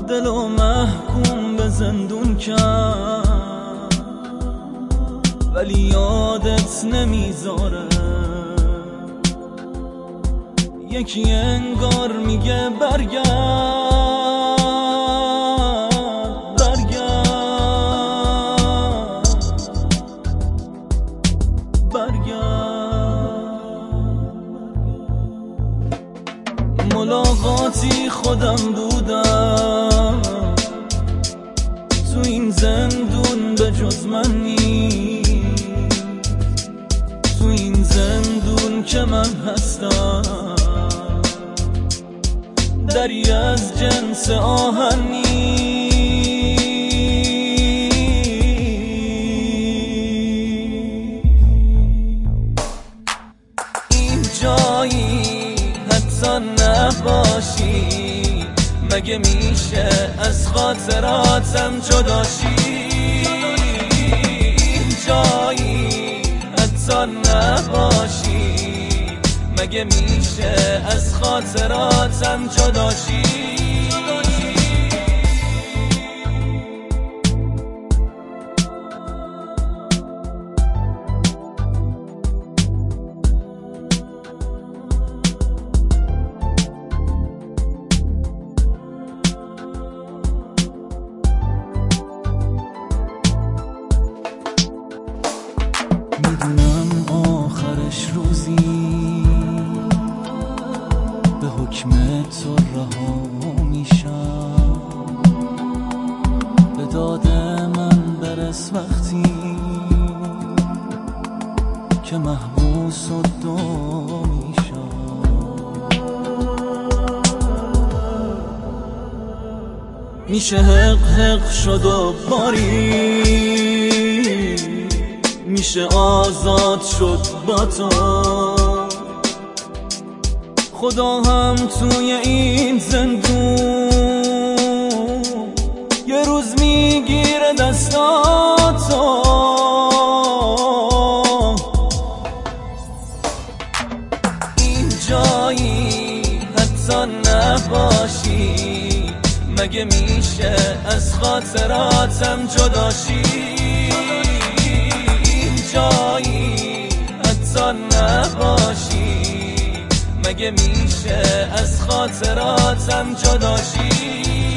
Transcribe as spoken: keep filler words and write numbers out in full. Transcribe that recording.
دلو محکوم به زندون کرد ولی یادت نمیذاره. یکی انگار میگه برگرد برگرد برگرد. ملاقاتی خودم بودم تو این زندون به جز من نیست، تو این زندون که من هستم دری از جنس آهن نیست. این جایی حتی نباشی مگه میشه از خاطراتم جداشی. این جایی حتی نباشی مگه میشه از خاطراتم جداشی. میدونم آخرش روزی به حکم تو رها میشم، به داد من برس وقتی که محبوس و دو میشم. میشه حق حق شد و باری، میشه آزاد شد با تو. خدا هم توی این زندون یه روز میگیره دستاتو. این جایی حتی نباشی مگه میشه از خاطراتم جداشی. این جایی حتی نباشی مگه میشه از خاطراتم جداشی.